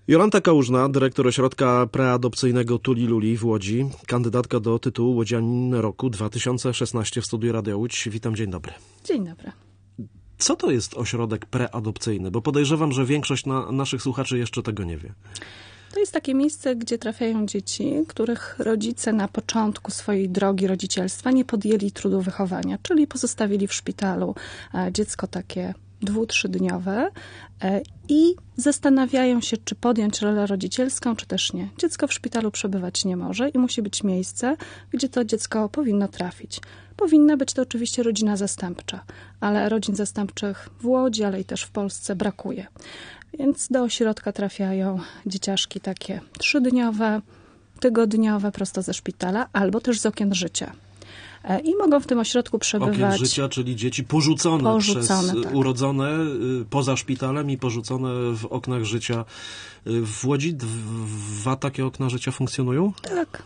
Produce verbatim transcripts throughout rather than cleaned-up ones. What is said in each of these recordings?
Jolanta Kałużna, dyrektor ośrodka preadopcyjnego Tuli Luli w Łodzi, kandydatka do tytułu Łodzianin Roku dwa tysiące szesnaście w Studiu Radia Łódź. Witam, dzień dobry. Dzień dobry. Co to jest ośrodek preadopcyjny? Bo podejrzewam, że większość na, naszych słuchaczy jeszcze tego nie wie. To jest takie miejsce, gdzie trafiają dzieci, których rodzice na początku swojej drogi rodzicielstwa nie podjęli trudu wychowania, czyli pozostawili w szpitalu dziecko takie dwu-, trzydniowe i zastanawiają się, czy podjąć rolę rodzicielską, czy też nie. Dziecko w szpitalu przebywać nie może i musi być miejsce, gdzie to dziecko powinno trafić. Powinna być to oczywiście rodzina zastępcza, ale rodzin zastępczych w Łodzi, ale i też w Polsce brakuje. Więc do ośrodka trafiają dzieciaszki takie trzydniowe, tygodniowe, prosto ze szpitala, albo też z okien życia. I mogą w tym ośrodku przebywać... Okien życia, czyli dzieci porzucone, porzucone przez tak. urodzone poza szpitalem i porzucone w oknach życia. W Łodzi dwa takie okna życia funkcjonują? Tak.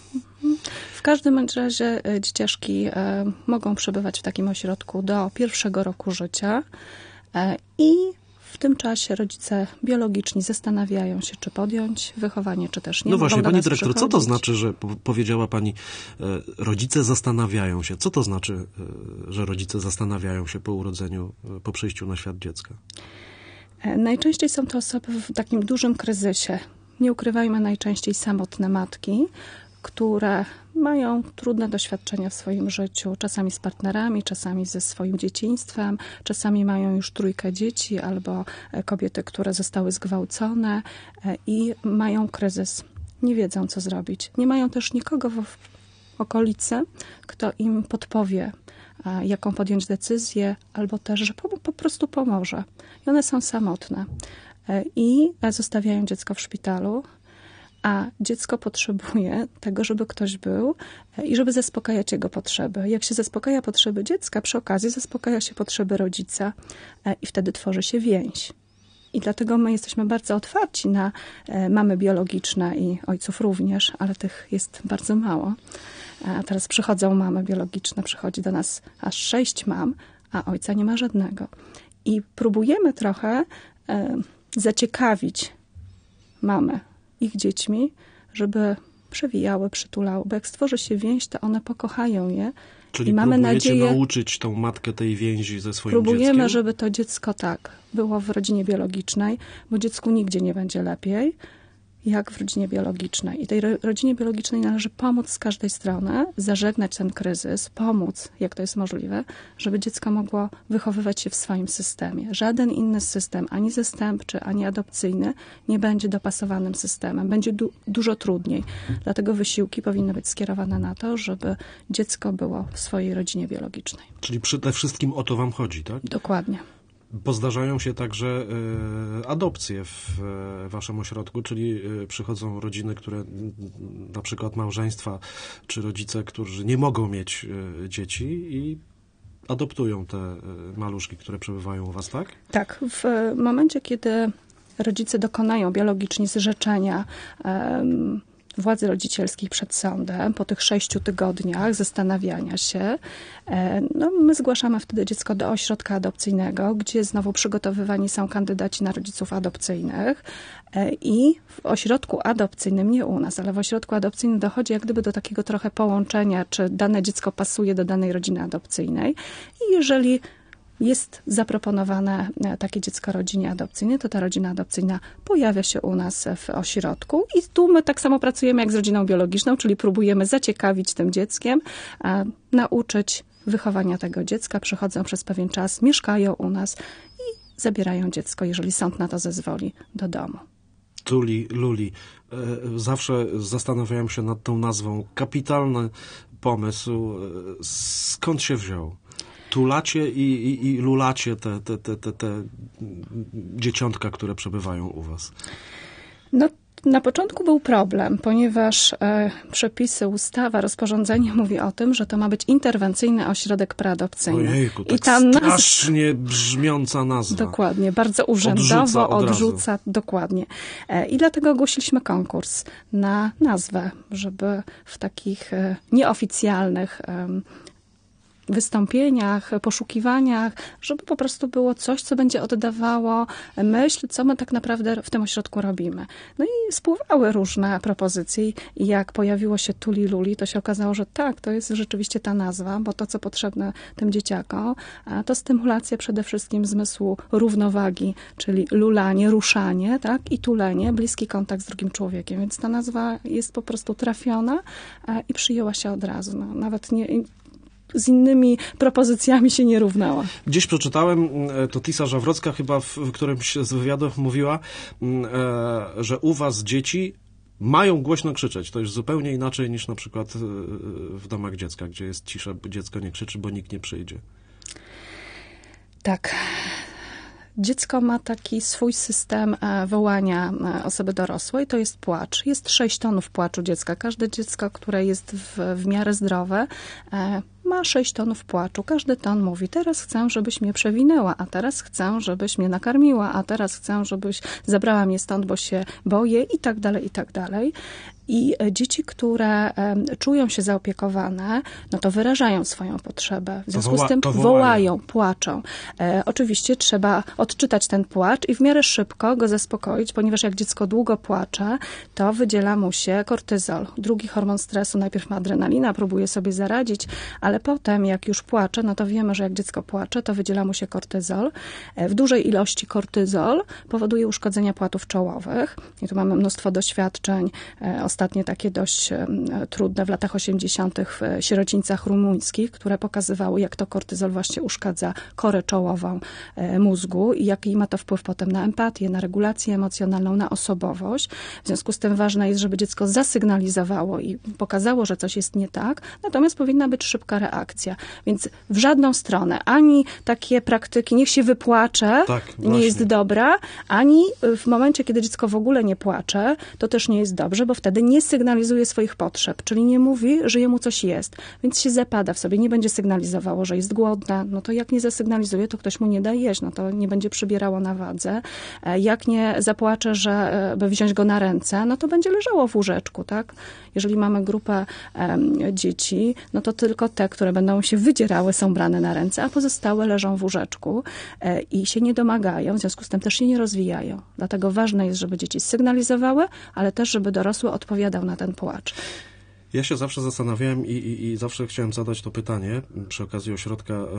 W każdym razie dzieciaszki mogą przebywać w takim ośrodku do pierwszego roku życia i w tym czasie rodzice biologiczni zastanawiają się, czy podjąć wychowanie, czy też nie. No właśnie, pani dyrektor, co to znaczy, że powiedziała pani, rodzice zastanawiają się? Co to znaczy, że rodzice zastanawiają się po urodzeniu, po przyjściu na świat dziecka? Najczęściej są to osoby w takim dużym kryzysie. Nie ukrywajmy, najczęściej samotne matki, które mają trudne doświadczenia w swoim życiu, czasami z partnerami, czasami ze swoim dzieciństwem, czasami mają już trójkę dzieci albo kobiety, które zostały zgwałcone i mają kryzys. Nie wiedzą, co zrobić. Nie mają też nikogo w okolicy, kto im podpowie, jaką podjąć decyzję, albo też, że po, po prostu pomoże. I one są samotne i zostawiają dziecko w szpitalu. A dziecko potrzebuje tego, żeby ktoś był i żeby zaspokajać jego potrzeby. Jak się zaspokaja potrzeby dziecka, przy okazji zaspokaja się potrzeby rodzica i wtedy tworzy się więź. I dlatego my jesteśmy bardzo otwarci na mamy biologiczne i ojców również, ale tych jest bardzo mało. A teraz przychodzą mamy biologiczne, przychodzi do nas aż sześć mam, a ojca nie ma żadnego. I próbujemy trochę zaciekawić mamy ich dziećmi, żeby przewijały, przytulały, bo jak stworzy się więź, to one pokochają je. Czyli i mamy nadzieję, nauczyć tą matkę tej więzi ze swoim próbujemy, dzieckiem? Próbujemy, żeby to dziecko tak było w rodzinie biologicznej, bo dziecku nigdzie nie będzie lepiej, jak w rodzinie biologicznej. I tej rodzinie biologicznej należy pomóc z każdej strony, zażegnać ten kryzys, pomóc, jak to jest możliwe, żeby dziecko mogło wychowywać się w swoim systemie. Żaden inny system, ani zastępczy, ani adopcyjny, nie będzie dopasowanym systemem. Będzie du- dużo trudniej. Dlatego wysiłki powinny być skierowane na to, żeby dziecko było w swojej rodzinie biologicznej. Czyli przede wszystkim o to wam chodzi, tak? Dokładnie. Bo zdarzają się także y, adopcje w y, waszym ośrodku, czyli y, przychodzą rodziny, które na przykład małżeństwa, czy rodzice, którzy nie mogą mieć y, dzieci i adoptują te y, maluszki, które przebywają u was, tak? Tak. W momencie, kiedy rodzice dokonają biologiczni zrzeczenia um, władzy rodzicielskiej przed sądem, po tych sześciu tygodniach zastanawiania się, no my zgłaszamy wtedy dziecko do ośrodka adopcyjnego, gdzie znowu przygotowywani są kandydaci na rodziców adopcyjnych i w ośrodku adopcyjnym, nie u nas, ale w ośrodku adopcyjnym dochodzi jak gdyby do takiego trochę połączenia, czy dane dziecko pasuje do danej rodziny adopcyjnej i jeżeli jest zaproponowane takie dziecko rodzinie adopcyjnej, to ta rodzina adopcyjna pojawia się u nas w ośrodku i tu my tak samo pracujemy jak z rodziną biologiczną, czyli próbujemy zaciekawić tym dzieckiem, a nauczyć wychowania tego dziecka, przychodzą przez pewien czas, mieszkają u nas i zabierają dziecko, jeżeli sąd na to zezwoli, do domu. Tuli Luli. Zawsze zastanawiałem się nad tą nazwą. Kapitalny pomysł. Skąd się wziął? Tulacie i, i, i lulacie te, te, te, te, te dzieciątka, które przebywają u was? No, na początku był problem, ponieważ e, przepisy, ustawa, rozporządzenie mówi o tym, że to ma być interwencyjny ośrodek preadopcyjny. Ojejku, tak I tam strasznie naz... brzmiąca nazwa. Dokładnie, bardzo urzędowo odrzuca, od odrzuca dokładnie. E, I dlatego ogłosiliśmy konkurs na nazwę, żeby w takich e, nieoficjalnych e, wystąpieniach, poszukiwaniach, żeby po prostu było coś, co będzie oddawało myśl, co my tak naprawdę w tym ośrodku robimy. No i spływały różne propozycje i jak pojawiło się Tuli Luli, to się okazało, że tak, to jest rzeczywiście ta nazwa, bo to, co potrzebne tym dzieciakom, to stymulacja przede wszystkim zmysłu równowagi, czyli lulanie, ruszanie, tak, i tulenie, bliski kontakt z drugim człowiekiem. Więc ta nazwa jest po prostu trafiona i przyjęła się od razu. No, nawet nie... z innymi propozycjami się nie równała. Gdzieś przeczytałem, to Tisa Żawrocka chyba w, w którymś z wywiadów mówiła, że u was dzieci mają głośno krzyczeć. To już zupełnie inaczej niż na przykład w domach dziecka, gdzie jest cisza, dziecko nie krzyczy, bo nikt nie przyjdzie. Tak. Dziecko ma taki swój system wołania osoby dorosłej, to jest płacz. Jest sześć tonów płaczu dziecka. Każde dziecko, które jest w, w miarę zdrowe, ma sześć tonów płaczu. Każdy ton mówi, teraz chcę, żebyś mnie przewinęła, a teraz chcę, żebyś mnie nakarmiła, a teraz chcę, żebyś zabrała mnie stąd, bo się boję i tak dalej, i tak dalej. I dzieci, które um, czują się zaopiekowane, no to wyrażają swoją potrzebę. W związku woła, z tym wołają. wołają, płaczą. E, oczywiście trzeba odczytać ten płacz i w miarę szybko go zaspokoić, ponieważ jak dziecko długo płacze, to wydziela mu się kortyzol. Drugi hormon stresu, najpierw ma adrenalina, próbuje sobie zaradzić, ale potem jak już płacze, no to wiemy, że jak dziecko płacze, to wydziela mu się kortyzol. E, w dużej ilości kortyzol powoduje uszkodzenia płatów czołowych. I tu mamy mnóstwo doświadczeń. E, Ostatnie takie dość trudne w latach osiemdziesiątych w sierocińcach rumuńskich, które pokazywały, jak to kortyzol właśnie uszkadza korę czołową mózgu i jaki ma to wpływ potem na empatię, na regulację emocjonalną, na osobowość. W związku z tym ważne jest, żeby dziecko zasygnalizowało i pokazało, że coś jest nie tak, natomiast powinna być szybka reakcja. Więc w żadną stronę, ani takie praktyki, niech się wypłacze, tak, nie jest dobra, ani w momencie, kiedy dziecko w ogóle nie płacze, to też nie jest dobrze, bo wtedy nie sygnalizuje swoich potrzeb, czyli nie mówi, że jemu coś jest, więc się zapada w sobie, nie będzie sygnalizowało, że jest głodna, no to jak nie zasygnalizuje, to ktoś mu nie da jeść, no to nie będzie przybierało na wadze. Jak nie zapłacze, żeby wziąć go na ręce, no to będzie leżało w łóżeczku, tak? Jeżeli mamy grupę um, dzieci, no to tylko te, które będą się wydzierały, są brane na ręce, a pozostałe leżą w łóżeczku e, i się nie domagają, w związku z tym też się nie rozwijają. Dlatego ważne jest, żeby dzieci sygnalizowały, ale też, żeby dorosły odpowiadał na ten płacz. Ja się zawsze zastanawiałem i, i, i zawsze chciałem zadać to pytanie przy okazji ośrodka e,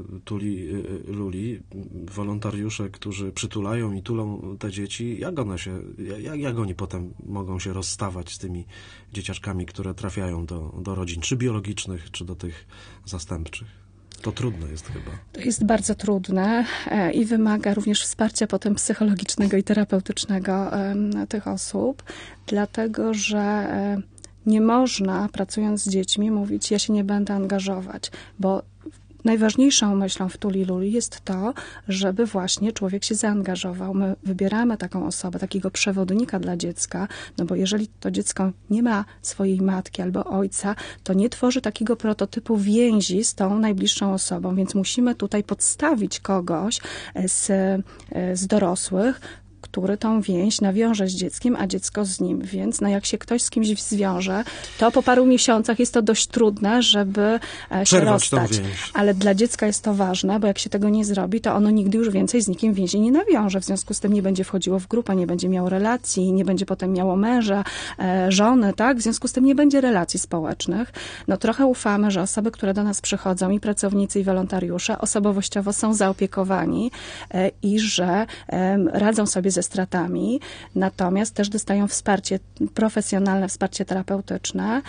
Tuli e, Luli. Wolontariusze, którzy przytulają i tulą te dzieci, jak one się, jak, jak oni potem mogą się rozstawać z tymi dzieciaczkami, które trafiają do, do rodzin, czy biologicznych, czy do tych zastępczych? To trudne jest chyba. To jest bardzo trudne i wymaga również wsparcia potem psychologicznego i terapeutycznego tych osób, dlatego że nie można, pracując z dziećmi, mówić, ja się nie będę angażować, bo najważniejszą myślą w Tuli Luli jest to, żeby właśnie człowiek się zaangażował. My wybieramy taką osobę, takiego przewodnika dla dziecka, no bo jeżeli to dziecko nie ma swojej matki albo ojca, to nie tworzy takiego prototypu więzi z tą najbliższą osobą, więc musimy tutaj podstawić kogoś z, z dorosłych, który tą więź nawiąże z dzieckiem, a dziecko z nim. Więc no jak się ktoś z kimś zwiąże, to po paru miesiącach jest to dość trudne, żeby się przerwać rozstać. tą więź. Ale dla dziecka jest to ważne, bo jak się tego nie zrobi, to ono nigdy już więcej z nikim więzi nie nawiąże. W związku z tym nie będzie wchodziło w grupę, nie będzie miało relacji, nie będzie potem miało męża, e, żony, tak? W związku z tym nie będzie relacji społecznych. No trochę ufamy, że osoby, które do nas przychodzą, i pracownicy, i wolontariusze, osobowościowo są zaopiekowani e, i że e, radzą sobie ze stratami, natomiast też dostają wsparcie profesjonalne, wsparcie terapeutyczne,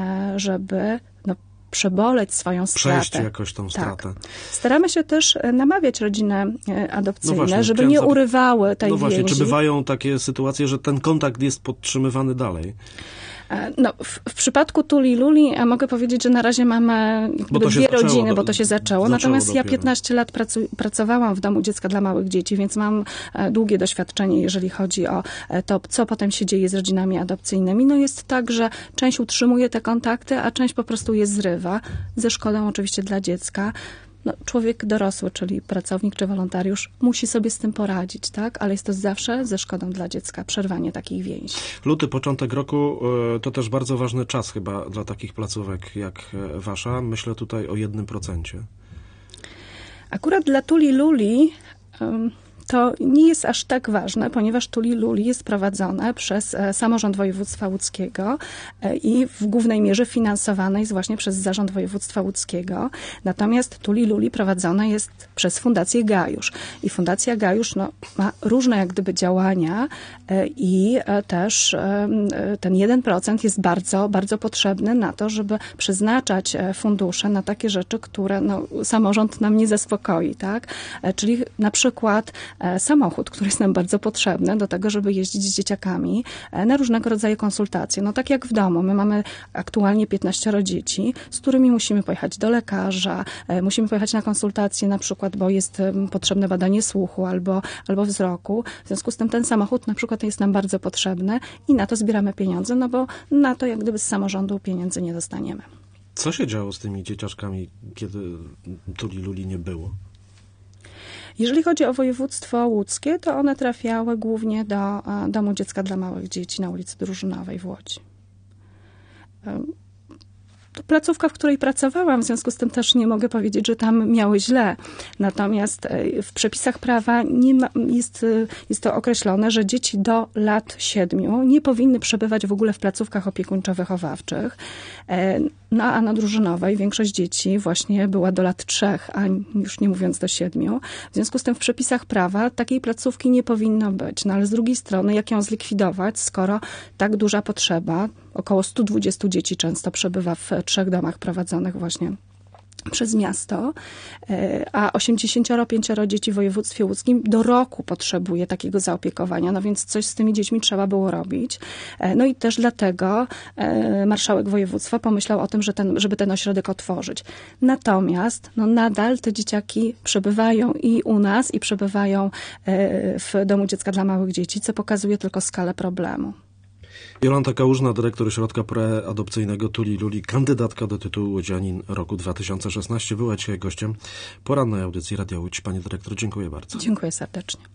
żeby no, przeboleć swoją stratę. Przejść jakoś tą stratę. Tak. Staramy się też namawiać rodziny adopcyjne, no właśnie, żeby nie zapy- urywały tej No właśnie, więzi. czy bywają takie sytuacje, że ten kontakt jest podtrzymywany dalej? No, w, w przypadku Tuli Luli mogę powiedzieć, że na razie mamy dwie zaczęło, rodziny, do, bo to się zaczęło. zaczęło Natomiast dopiero. ja piętnaście lat pracu, pracowałam w domu dziecka dla małych dzieci, więc mam długie doświadczenie, jeżeli chodzi o to, co potem się dzieje z rodzinami adopcyjnymi. No jest tak, że część utrzymuje te kontakty, a część po prostu je zrywa, ze szkodą oczywiście dla dziecka. no, człowiek dorosły, czyli pracownik czy wolontariusz, musi sobie z tym poradzić, tak? Ale jest to zawsze ze szkodą dla dziecka, przerwanie takich więzi. Luty, początek roku to też bardzo ważny czas chyba dla takich placówek jak wasza. Myślę tutaj o jednym procencie. Akurat dla Tuli Luli um, to nie jest aż tak ważne, ponieważ Tuli Luli jest prowadzone przez samorząd województwa łódzkiego i w głównej mierze finansowane jest właśnie przez zarząd województwa łódzkiego. Natomiast Tuli Luli prowadzone jest przez Fundację Gajusz. I Fundacja Gajusz no, ma różne jak gdyby działania i też ten jeden procent jest bardzo, bardzo potrzebny na to, żeby przeznaczać fundusze na takie rzeczy, które no, samorząd nam nie zaspokoi, tak? Czyli na przykład samochód, który jest nam bardzo potrzebny do tego, żeby jeździć z dzieciakami na różnego rodzaju konsultacje. No tak jak w domu. My mamy aktualnie piętnaścioro dzieci, z którymi musimy pojechać do lekarza, musimy pojechać na konsultacje na przykład, bo jest potrzebne badanie słuchu albo, albo wzroku. W związku z tym ten samochód na przykład jest nam bardzo potrzebny i na to zbieramy pieniądze, no bo na to jak gdyby z samorządu pieniędzy nie dostaniemy. Co się działo z tymi dzieciaczkami, kiedy Tuli Luli nie było? Jeżeli chodzi o województwo łódzkie, to one trafiały głównie do Domu Dziecka dla Małych Dzieci na ulicy Drużynowej w Łodzi. To placówka, w której pracowałam, w związku z tym też nie mogę powiedzieć, że tam miały źle. Natomiast w przepisach prawa nie ma, jest, jest to określone, że dzieci do lat siedmiu nie powinny przebywać w ogóle w placówkach opiekuńczo-wychowawczych. No a na Drużynowej większość dzieci właśnie była do lat trzech, a już nie mówiąc do siedmiu. W związku z tym w przepisach prawa takiej placówki nie powinno być. No ale z drugiej strony, jak ją zlikwidować, skoro tak duża potrzeba, około stu dwudziestu dzieci często przebywa w trzech domach prowadzonych właśnie przez miasto, a osiemdziesięcioro pięcioro dzieci w województwie łódzkim do roku potrzebuje takiego zaopiekowania, no więc coś z tymi dziećmi trzeba było robić. No i też dlatego marszałek województwa pomyślał o tym, że ten, żeby ten ośrodek otworzyć. Natomiast no nadal te dzieciaki przebywają i u nas, i przebywają w Domu Dziecka dla Małych Dzieci, co pokazuje tylko skalę problemu. Jolanta Kałużna, dyrektor Ośrodka Preadopcyjnego Tuli Luli, kandydatka do tytułu Łodzianin roku dwa tysiące szesnastego, była dzisiaj gościem porannej audycji Radia Łódź. Pani dyrektor, dziękuję bardzo. Dziękuję serdecznie.